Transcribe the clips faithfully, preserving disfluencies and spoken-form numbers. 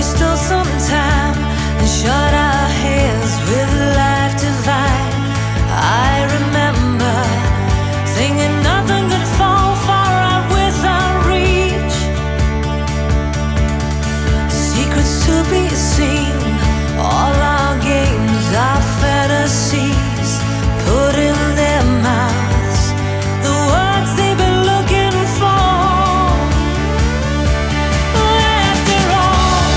stole some time and shut our heads with life divine. I remember thinking nothing could fall far out without reach. Secrets to be seen, all our games, our fantasies, put in their mouths the words they've been looking for. After all,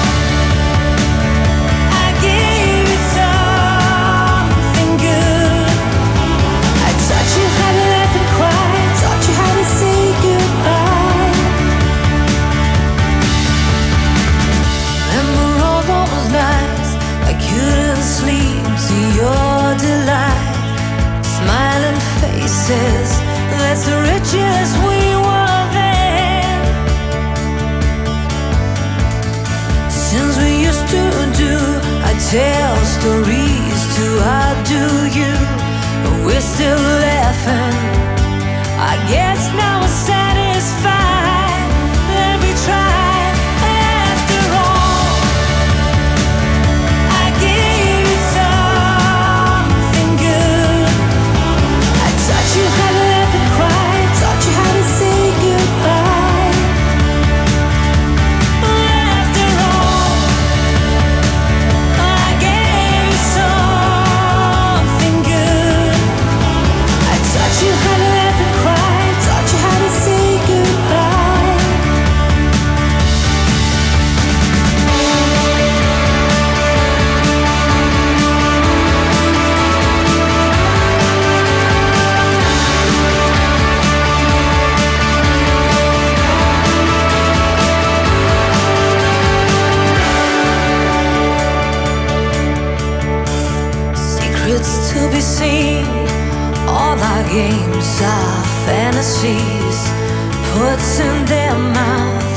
I gave you something good. I taught you how to laugh and cry, taught you how to say goodbye. Remember all those nights I couldn't sleep to your delight. Smiling faces, that's the richest we were then. Since we used to do, I tell stories to outdo you, but we're still laughing. I guess now we're satisfied that we tried. After all, I gave you something good. I taught you how to laugh and cry, taught you how to say goodbye. After all, I gave you something good. I taught you how to laugh and cry, taught you how to say goodbye. Secrets to be seen, all our games, our fantasies, puts in their mouth